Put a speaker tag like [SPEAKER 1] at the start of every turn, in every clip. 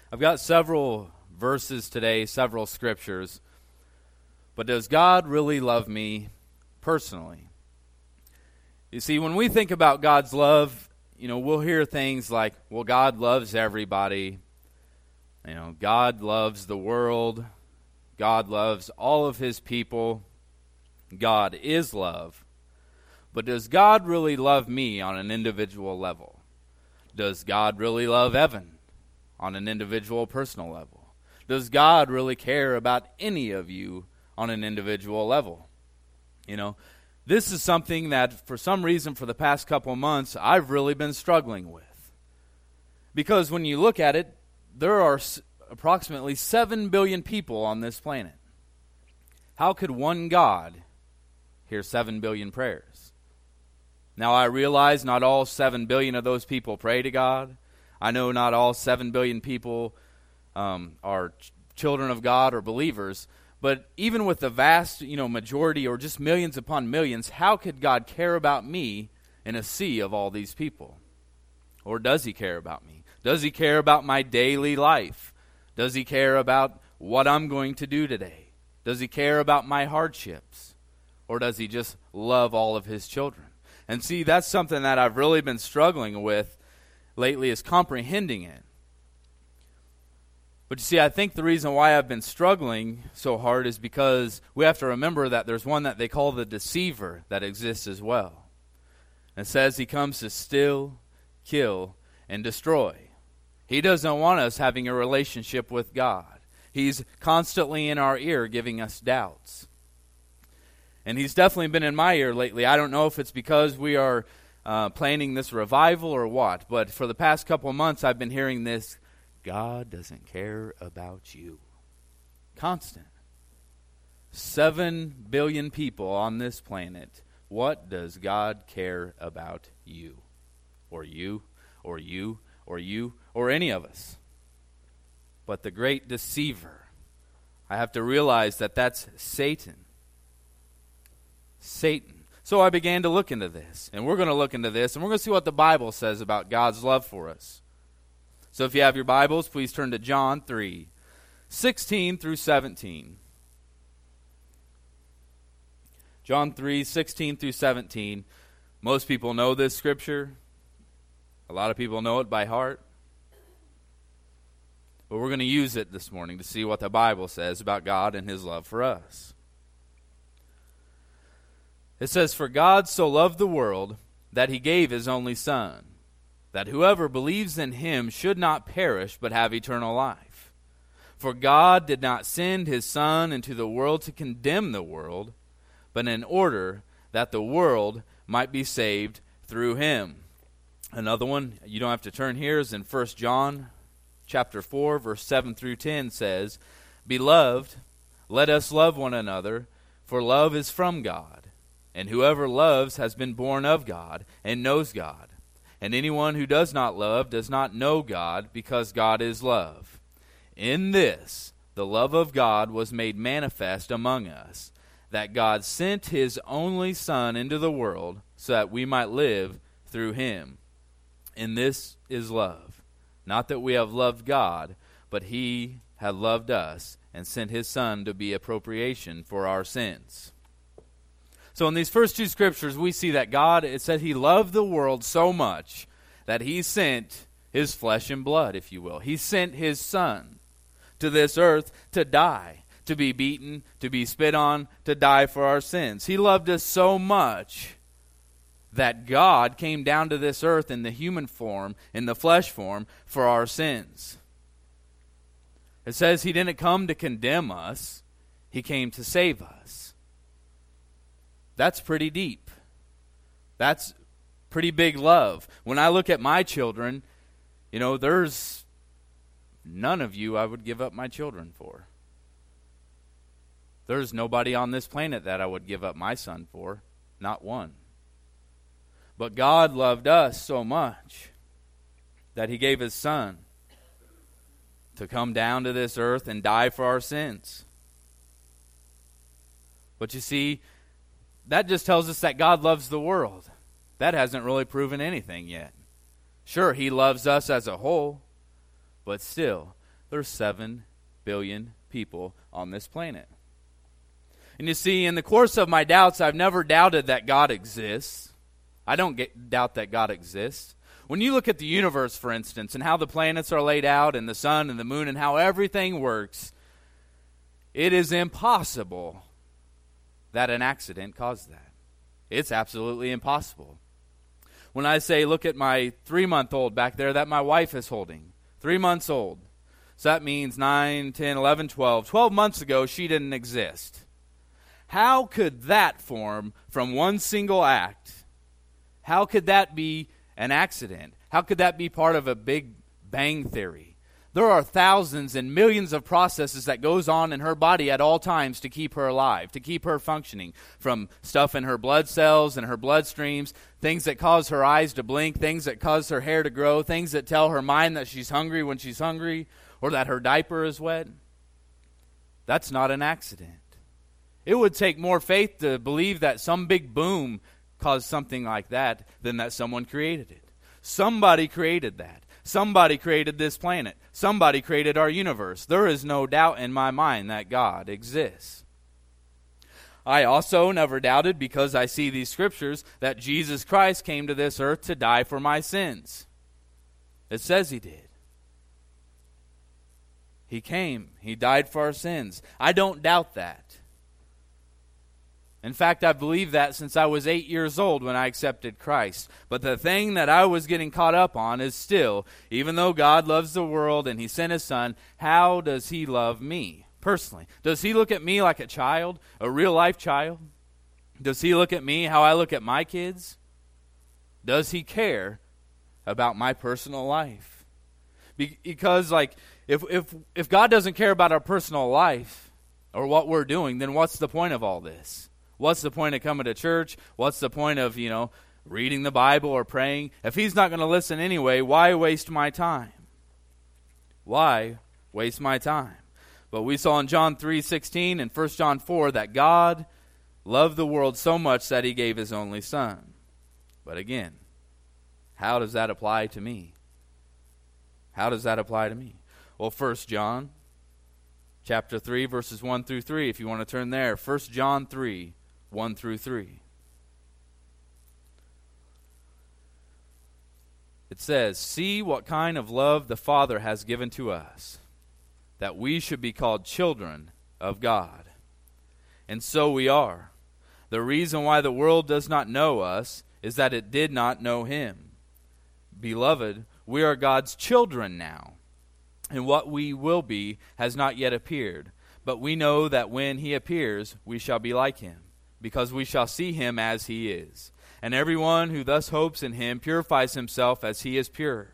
[SPEAKER 1] I've got several verses today, several scriptures. But does God really love me personally? You see, when we think about God's love, we'll hear things like, well, God loves everybody. God loves the world. God loves all of his people. God is love. But does God really love me on an individual level? Does God really love Evan on an individual personal level? Does God really care about any of you on an individual level? This is something that for some reason for the past couple months I've really been struggling with. Because when you look at it, there are approximately 7 billion people on this planet. How could one God hear 7 billion prayers? Now I realize not all 7 billion of those people pray to God. I know not all 7 billion people are children of God or believers. But even with the vast, majority or just millions upon millions, how could God care about me in a sea of all these people? Or does he care about me? Does he care about my daily life? Does he care about what I'm going to do today? Does he care about my hardships? Or does he just love all of his children? And see, that's something that I've really been struggling with lately, is comprehending it. But you see, I think the reason why I've been struggling so hard is because we have to remember that there's one that they call the deceiver that exists as well. It says he comes to steal, kill, and destroy. He doesn't want us having a relationship with God. He's constantly in our ear giving us doubts. And he's definitely been in my ear lately. I don't know if it's because we are planning this revival or what, but for the past couple of months I've been hearing this: God doesn't care about you. Constant. 7 billion people on this planet. What does God care about you? Or you? Or you? Or you? Or any of us? But the great deceiver, I have to realize that that's Satan. Satan. So I began to look into this. And we're going to look into this. And we're going to see what the Bible says about God's love for us. So if you have your Bibles, please turn to John 3:16 through 17. John 3:16 through 17. Most people know this scripture. A lot of people know it by heart. But we're going to use it this morning to see what the Bible says about God and his love for us. It says, "For God so loved the world that he gave his only Son, that whoever believes in him should not perish but have eternal life. For God did not send his Son into the world to condemn the world, but in order that the world might be saved through him." Another one, you don't have to turn here, is in 1 John chapter 4, verse 7 through 10 says, "Beloved, let us love one another, for love is from God. And whoever loves has been born of God and knows God. And anyone who does not love does not know God, because God is love. In this, the love of God was made manifest among us, that God sent his only Son into the world so that we might live through him. And this is love. Not that we have loved God, but he had loved us and sent his Son to be a propitiation for our sins." So in these first two scriptures, we see that God, it said he loved the world so much that he sent his flesh and blood, if you will. He sent his Son to this earth to die, to be beaten, to be spit on, to die for our sins. He loved us so much that God came down to this earth in the human form, in the flesh form, for our sins. It says he didn't come to condemn us, he came to save us. That's pretty deep. That's pretty big love. When I look at my children, there's none of you I would give up my children for. There's nobody on this planet that I would give up my son for. Not one. But God loved us so much that he gave his Son to come down to this earth and die for our sins. But you see, that just tells us that God loves the world. That hasn't really proven anything yet. Sure, he loves us as a whole, but still, There's 7 billion people on this planet. And you see, in the course of my doubts, I've never doubted that God exists. I don't doubt that God exists. When you look at the universe, for instance, and how the planets are laid out, and the sun and the moon, and how everything works, it is impossible that an accident caused that. It's absolutely impossible. When I say, look at my 3-month-old back there that my wife is holding, 3 months old. So that means 9, 10, 11, 12. 12 months ago, she didn't exist. How could that form from one single act? How could that be an accident? How could that be part of a Big Bang theory? There are thousands and millions of processes that goes on in her body at all times to keep her alive, to keep her functioning, from stuff in her blood cells and her bloodstreams, things that cause her eyes to blink, things that cause her hair to grow, things that tell her mind that she's hungry when she's hungry, or that her diaper is wet. That's not an accident. It would take more faith to believe that some big boom caused something like that than that someone created it. Somebody created that. Somebody created this planet. Somebody created our universe. There is no doubt in my mind that God exists. I also never doubted, because I see these scriptures, that Jesus Christ came to this earth to die for my sins. It says he did. He came. He died for our sins. I don't doubt that. In fact, I believed that since I was 8 years old when I accepted Christ. But the thing that I was getting caught up on is still, even though God loves the world and he sent his son, how does he love me personally? Does he look at me like a child, a real-life child? Does he look at me how I look at my kids? Does he care about my personal life? Because, if God doesn't care about our personal life or what we're doing, then what's the point of all this? What's the point of coming to church? What's the point of, reading the Bible or praying? If he's not going to listen anyway, why waste my time? Why waste my time? But we saw in John 3:16 and 1 John 4 that God loved the world so much that he gave his only son. But again, how does that apply to me? How does that apply to me? Well, 1 John chapter 3, verses 1 through 3, if you want to turn there. 1 John 3, 1 through 3. It says, "See what kind of love the Father has given to us, that we should be called children of God. And so we are. The reason why the world does not know us is that it did not know him. Beloved, we are God's children now, and what we will be has not yet appeared. But we know that when he appears, we shall be like him, because we shall see him as he is. And everyone who thus hopes in him purifies himself as he is pure."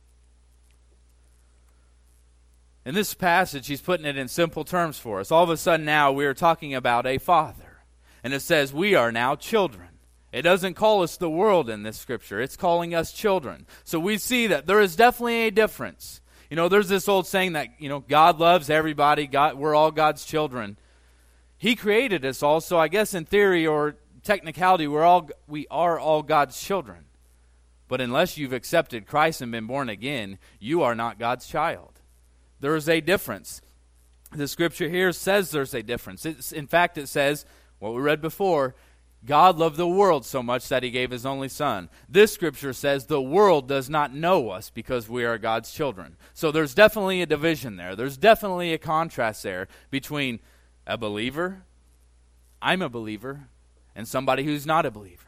[SPEAKER 1] In this passage, he's putting it in simple terms for us. All of a sudden now we are talking about a father. And it says we are now children. It doesn't call us the world in this scripture. It's calling us children. So we see that there is definitely a difference. There's this old saying that, God loves everybody. We're all God's children. He created us all, so I guess in theory or technicality, we are all God's children. But unless you've accepted Christ and been born again, you are not God's child. There is a difference. The scripture here says there's a difference. In fact, it says, what we read before, God loved the world so much that he gave his only son. This scripture says the world does not know us because we are God's children. So there's definitely a division there. There's definitely a contrast there between a believer, I'm a believer, and somebody who's not a believer.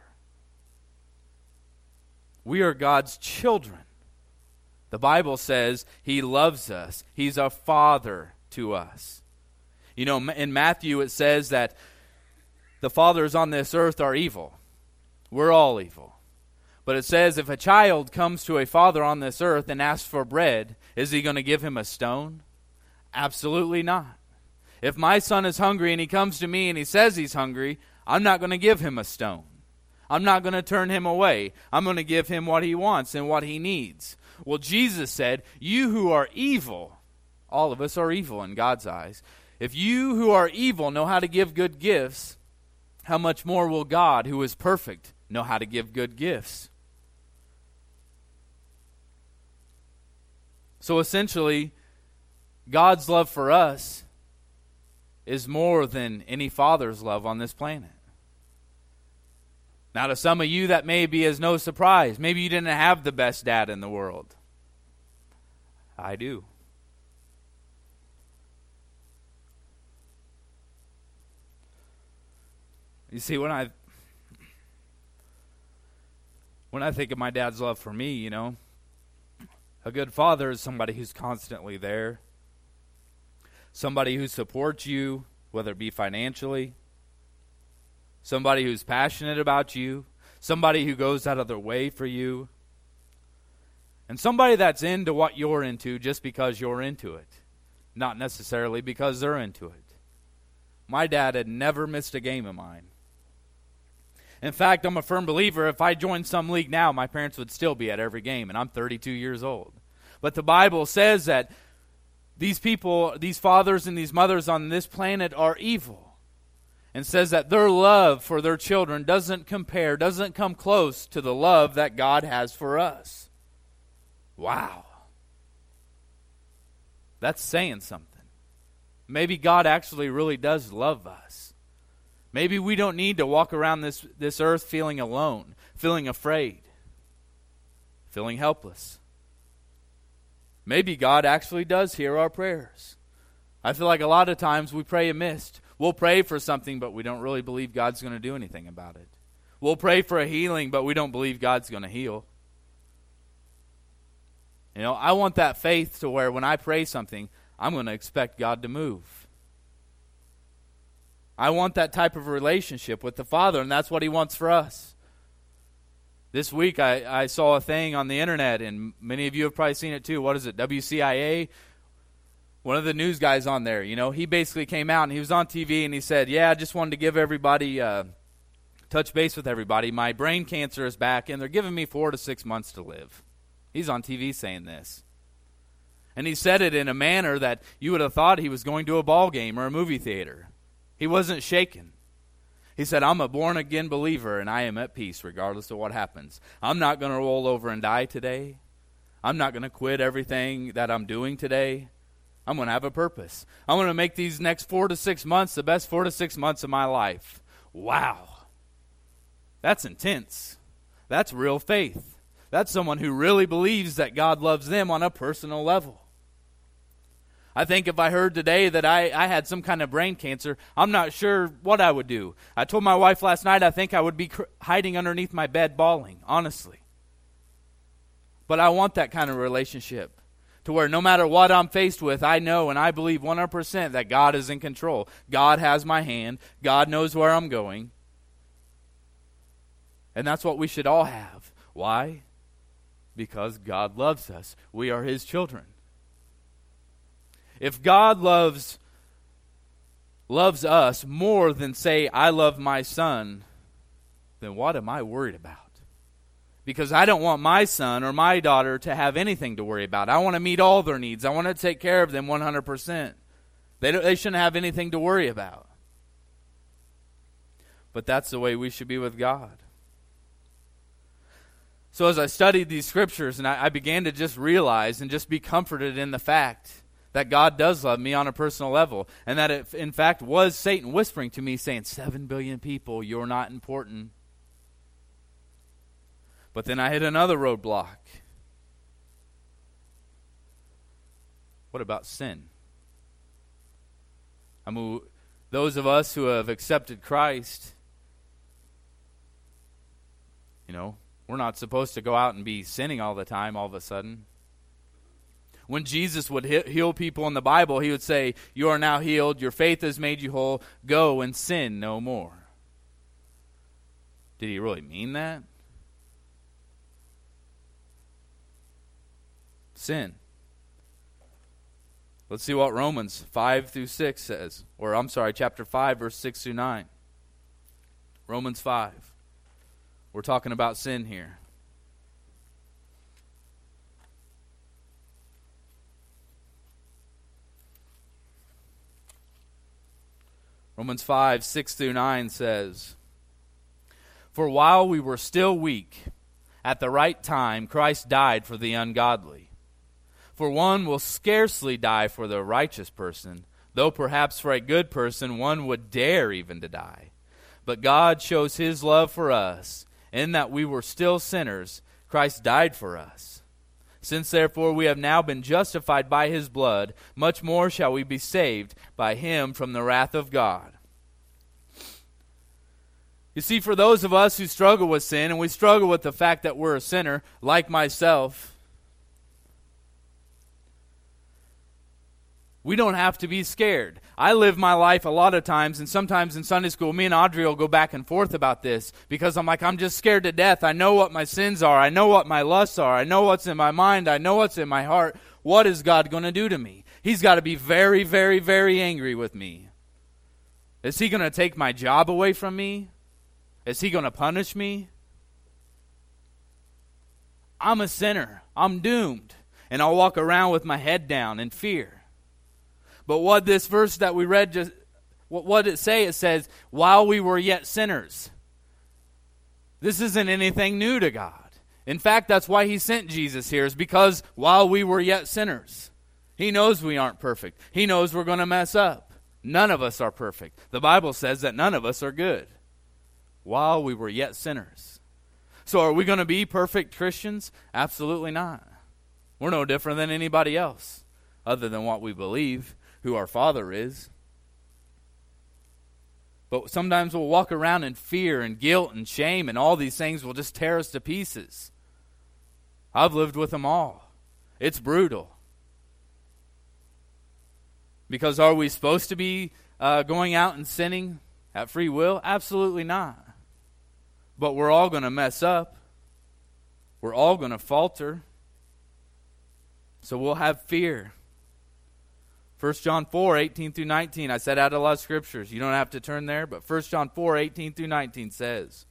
[SPEAKER 1] We are God's children. The Bible says he loves us. He's a father to us. In Matthew it says that the fathers on this earth are evil. We're all evil. But it says if a child comes to a father on this earth and asks for bread, is he going to give him a stone? Absolutely not. If my son is hungry and he comes to me and he says he's hungry, I'm not going to give him a stone. I'm not going to turn him away. I'm going to give him what he wants and what he needs. Well, Jesus said, you who are evil, all of us are evil in God's eyes. If you who are evil know how to give good gifts, how much more will God, who is perfect, know how to give good gifts? So essentially, God's love for us is more than any father's love on this planet. Now, to some of you, that may be as no surprise. Maybe you didn't have the best dad in the world. I do. You see, when I think of my dad's love for me, a good father is somebody who's constantly there. Somebody who supports you, whether it be financially. Somebody who's passionate about you. Somebody who goes out of their way for you. And somebody that's into what you're into just because you're into it. Not necessarily because they're into it. My dad had never missed a game of mine. In fact, I'm a firm believer if I joined some league now, my parents would still be at every game, and I'm 32 years old. But the Bible says that these people, these fathers and these mothers on this planet are evil. And says that their love for their children doesn't come close to the love that God has for us. Wow. That's saying something. Maybe God actually really does love us. Maybe we don't need to walk around this earth feeling alone, feeling afraid, feeling helpless. Maybe God actually does hear our prayers. I feel like a lot of times we pray amiss. We'll pray for something, but we don't really believe God's going to do anything about it. We'll pray for a healing, but we don't believe God's going to heal. I want that faith to where when I pray something, I'm going to expect God to move. I want that type of relationship with the Father, and that's what He wants for us. This week I saw a thing on the internet, and many of you have probably seen it too. What is it, WCIA? One of the news guys on there, he basically came out and he was on TV and he said, I just wanted to give everybody, touch base with everybody. My brain cancer is back and they're giving me 4 to 6 months to live. He's on TV saying this. And he said it in a manner that you would have thought he was going to a ball game or a movie theater. He wasn't shaken. He said, I'm a born-again believer and I am at peace regardless of what happens. I'm not going to roll over and die today. I'm not going to quit everything that I'm doing today. I'm going to have a purpose. I'm going to make these next 4 to 6 months the best 4 to 6 months of my life. Wow. That's intense. That's real faith. That's someone who really believes that God loves them on a personal level. I think if I heard today that I had some kind of brain cancer, I'm not sure what I would do. I told my wife last night I think I would be hiding underneath my bed bawling, honestly. But I want that kind of relationship. To where no matter what I'm faced with, I know and I believe 100% that God is in control. God has my hand. God knows where I'm going. And that's what we should all have. Why? Because God loves us. We are His children. If God loves us more than, say, I love my son, then what am I worried about? Because I don't want my son or my daughter to have anything to worry about. I want to meet all their needs. I want to take care of them 100%. They shouldn't have anything to worry about. But that's the way we should be with God. So as I studied these scriptures, and I began to just realize and just be comforted in the fact that God does love me on a personal level. And that it, in fact, was Satan whispering to me saying, 7 billion people, you're not important. But then I hit another roadblock. What about sin? I mean, those of us who have accepted Christ, we're not supposed to go out and be sinning all the time all of a sudden. When Jesus would heal people in the Bible, He would say, you are now healed, your faith has made you whole, go and sin no more. Did He really mean that? Sin. Let's see what Romans 5 through 6 says. Chapter 5, verse 6 through 9. Romans 5. We're talking about sin here. Romans 5, 6 through 9 says, for while we were still weak, at the right time Christ died for the ungodly. For one will scarcely die for the righteous person, though perhaps for a good person one would dare even to die. But God shows his love for us, in that we were still sinners, Christ died for us. Since therefore we have now been justified by his blood, much more shall we be saved by him from the wrath of God. You see, for those of us who struggle with sin, and we struggle with the fact that we're a sinner, like myself, we don't have to be scared. I live my life a lot of times, and sometimes in Sunday school, me and Audrey will go back and forth about this, because I'm like, I'm just scared to death. I know what my sins are. I know what my lusts are. I know what's in my mind. I know what's in my heart. What is God going to do to me? He's got to be very, very, very angry with me. Is he going to take my job away from me? Is he going to punish me? I'm a sinner. I'm doomed. And I'll walk around with my head down in fear. But what this verse that we read, what did it say? It says, while we were yet sinners. This isn't anything new to God. In fact, that's why he sent Jesus here, is because while we were yet sinners. He knows we aren't perfect. He knows we're going to mess up. None of us are perfect. The Bible says that none of us are good. While we were yet sinners. So are we going to be perfect Christians? Absolutely not. We're no different than anybody else, other than what we believe, who our Father is. But sometimes we'll walk around in fear and guilt and shame, and all these things will just tear us to pieces. I've lived with them all. It's brutal. Because are we supposed to be going out and sinning at free will? Absolutely not. But we're all going to mess up. We're all going to falter. So we'll have fear. 1 John 4, 18 through 19. I said out a lot of scriptures. You don't have to turn there, but 1 John 4, 18 through 19 says,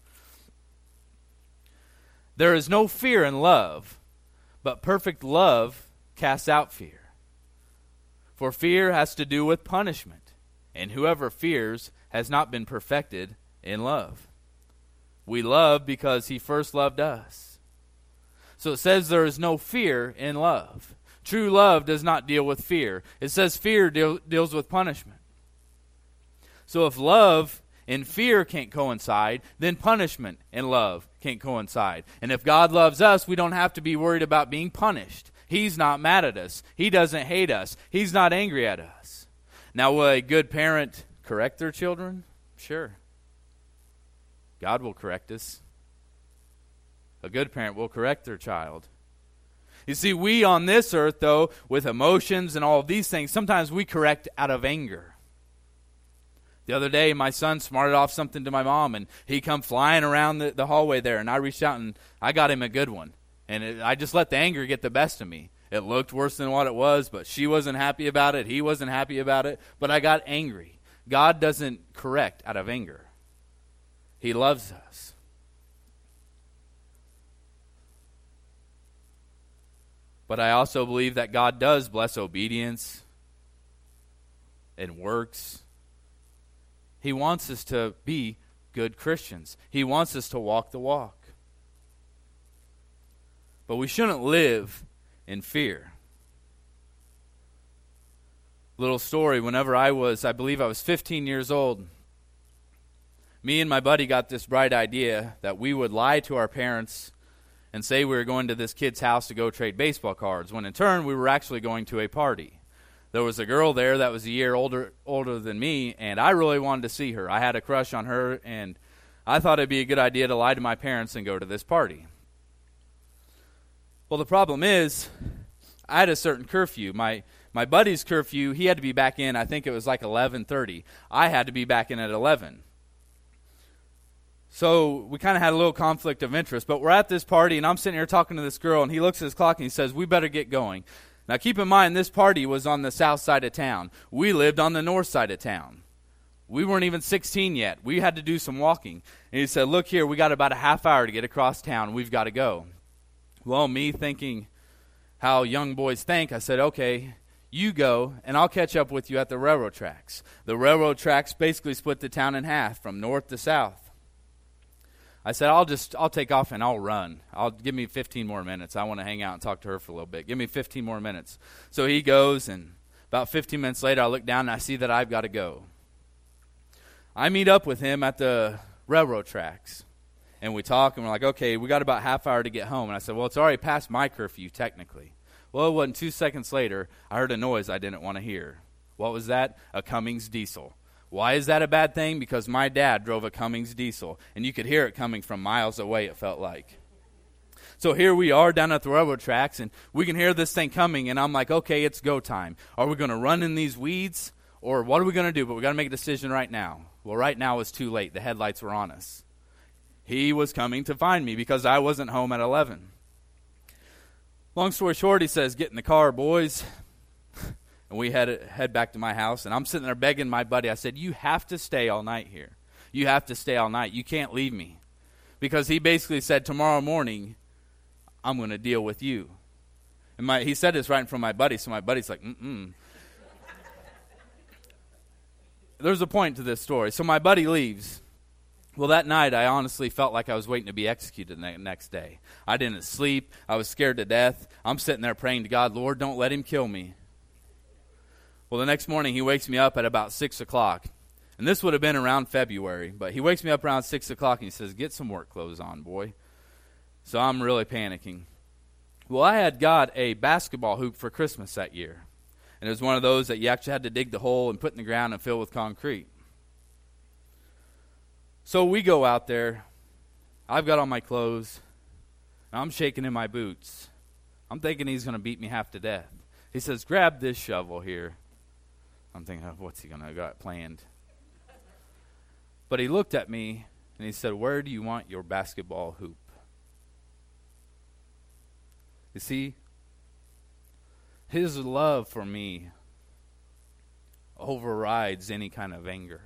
[SPEAKER 1] there is no fear in love, but perfect love casts out fear. For fear has to do with punishment, and whoever fears has not been perfected in love. We love because he first loved us. So it says there is no fear in love. True love does not deal with fear. It says fear deals with punishment. So if love and fear can't coincide, then punishment and love can't coincide. And if God loves us, we don't have to be worried about being punished. He's not mad at us. He doesn't hate us. He's not angry at us. Now, will a good parent correct their children? Sure. God will correct us. A good parent will correct their child. You see, we on this earth, though, with emotions and all of these things, sometimes we correct out of anger. The other day, my son smarted off something to my mom, and he come flying around the hallway there, and I reached out and I got him a good one. And I just let the anger get the best of me. It looked worse than what it was, but she wasn't happy about it. He wasn't happy about it, but I got angry. God doesn't correct out of anger. He loves us. But I also believe that God does bless obedience and works. He wants us to be good Christians. He wants us to walk the walk. But we shouldn't live in fear. Little story, whenever I believe I was 15 years old, me and my buddy got this bright idea that we would lie to our parents and say we were going to this kid's house to go trade baseball cards, when in turn we were actually going to a party. There was a girl there that was a year older than me, and I really wanted to see her. I had a crush on her, and I thought it'd be a good idea to lie to my parents and go to this party. Well, the problem is, I had a certain curfew. My buddy's curfew, he had to be back in, I think it was like 11:30. I had to be back in at 11. So we kind of had a little conflict of interest, but we're at this party, and I'm sitting here talking to this girl, and he looks at his clock, and he says, we better get going. Now, keep in mind, this party was on the south side of town. We lived on the north side of town. We weren't even 16 yet. We had to do some walking. And he said, look here, we got about a half hour to get across town. We've got to go. Well, me thinking how young boys think, I said, okay, you go, and I'll catch up with you at the railroad tracks. The railroad tracks basically split the town in half from north to south. I said, I'll take off and I'll run. Give me 15 more minutes. I want to hang out and talk to her for a little bit. Give me 15 more minutes. So he goes, and about 15 minutes later, I look down and I see that I've got to go. I meet up with him at the railroad tracks, and we talk, and we're like, okay, we got about half hour to get home. And I said, well, it's already past my curfew, technically. Well, it wasn't 2 seconds later, I heard a noise I didn't want to hear. What was that? A Cummins diesel. Why is that a bad thing? Because my dad drove a Cummins diesel, and you could hear it coming from miles away, it felt like. So here we are down at the railroad tracks, and we can hear this thing coming, and I'm like, okay, it's go time. Are we going to run in these weeds, or what are we going to do? But we got to make a decision right now. Well, right now is too late. The headlights were on us. He was coming to find me because I wasn't home at 11. Long story short, he says, get in the car, boys. And we head back to my house, and I'm sitting there begging my buddy. I said, you have to stay all night here. You have to stay all night. You can't leave me. Because he basically said, tomorrow morning, I'm going to deal with you. And he said this right in front of my buddy, so my buddy's like, There's a point to this story. So my buddy leaves. Well, that night, I honestly felt like I was waiting to be executed the next day. I didn't sleep. I was scared to death. I'm sitting there praying to God, Lord, don't let him kill me. Well, the next morning, he wakes me up at about 6 o'clock. And this would have been around February. But he wakes me up around 6 o'clock, and he says, get some work clothes on, boy. So I'm really panicking. Well, I had got a basketball hoop for Christmas that year. And it was one of those that you actually had to dig the hole and put in the ground and fill with concrete. So we go out there. I've got on my clothes. And I'm shaking in my boots. I'm thinking he's going to beat me half to death. He says, grab this shovel here. I'm thinking, what's he going to got planned? But he looked at me and he said, where do you want your basketball hoop? You see, his love for me overrides any kind of anger.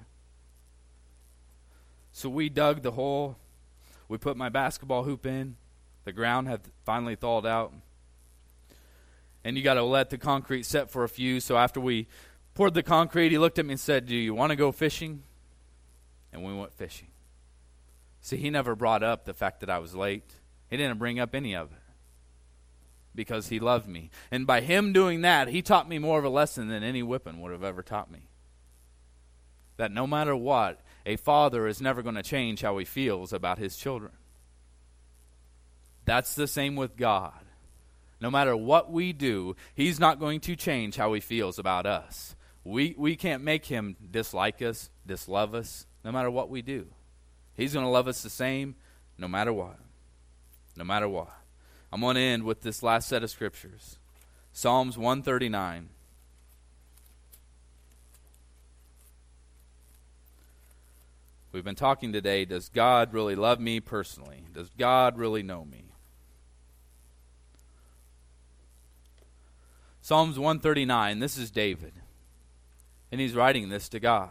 [SPEAKER 1] So we dug the hole. We put my basketball hoop in. The ground had finally thawed out. And you got to let the concrete set for a few. So after we poured the concrete, he looked at me and said, do you want to go fishing? And we went fishing. See, he never brought up the fact that I was late. He didn't bring up any of it. Because he loved me. And by him doing that, he taught me more of a lesson than any whipping would have ever taught me. That no matter what, a father is never going to change how he feels about his children. That's the same with God. No matter what we do, he's not going to change how he feels about us. We can't make him dislike us, dislove us, no matter what we do. He's going to love us the same no matter what. No matter what. I'm going to end with this last set of scriptures. Psalms 139. We've been talking today, does God really love me personally? Does God really know me? Psalms 139, this is David. And he's writing this to God.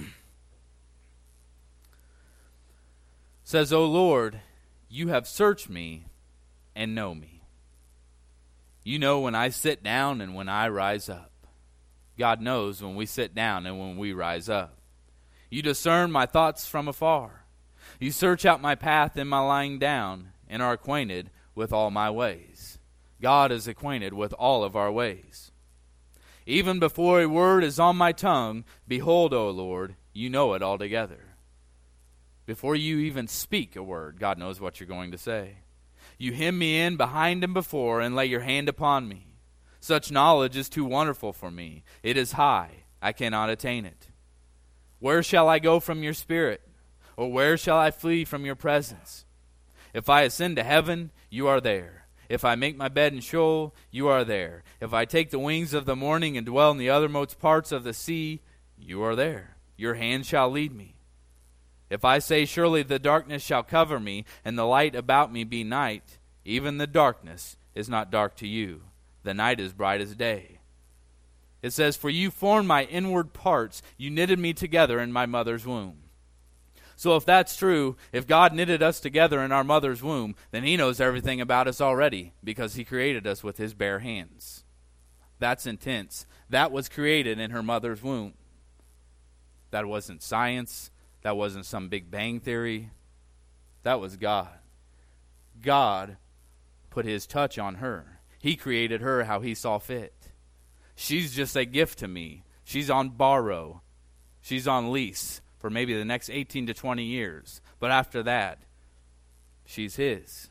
[SPEAKER 1] Says, O Lord, you have searched me and know me. You know when I sit down and when I rise up. God knows when we sit down and when we rise up. You discern my thoughts from afar. You search out my path in my lying down and are acquainted with all my ways. God is acquainted with all of our ways. Even before a word is on my tongue, behold, O Lord, you know it altogether. Before you even speak a word, God knows what you're going to say. You hem me in behind and before and lay your hand upon me. Such knowledge is too wonderful for me. It is high. I cannot attain it. Where shall I go from your spirit? Or where shall I flee from your presence? If I ascend to heaven, you are there. If I make my bed in Sheol, you are there. If I take the wings of the morning and dwell in the uttermost parts of the sea, you are there. Your hand shall lead me. If I say, surely the darkness shall cover me, and the light about me be night, even the darkness is not dark to you. The night is bright as day. It says, for you formed my inward parts. You knitted me together in my mother's womb. So if that's true, if God knitted us together in our mother's womb, then he knows everything about us already, because he created us with his bare hands. That's intense. That was created in her mother's womb. That wasn't science. That wasn't some Big Bang theory. That was God. God put his touch on her. He created her how he saw fit. She's just a gift to me. She's on borrow. She's on lease for maybe the next 18 to 20 years. But after that, she's his.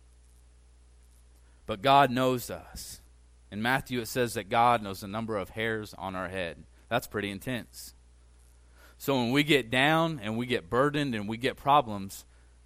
[SPEAKER 1] But God knows us. In Matthew it says that God knows the number of hairs on our head. That's pretty intense. So when we get down and we get burdened and we get problems,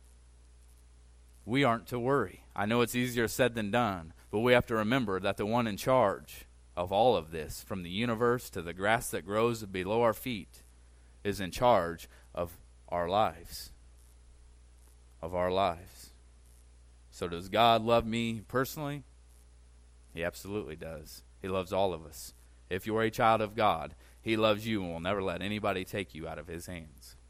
[SPEAKER 1] we aren't to worry. I know it's easier said than done, but we have to remember that the one in charge of all of this, from the universe to the grass that grows below our feet, is in charge of our lives. Of our lives. So does God love me personally? He absolutely does. He loves all of us. If you're a child of God, he loves you and will never let anybody take you out of his hands.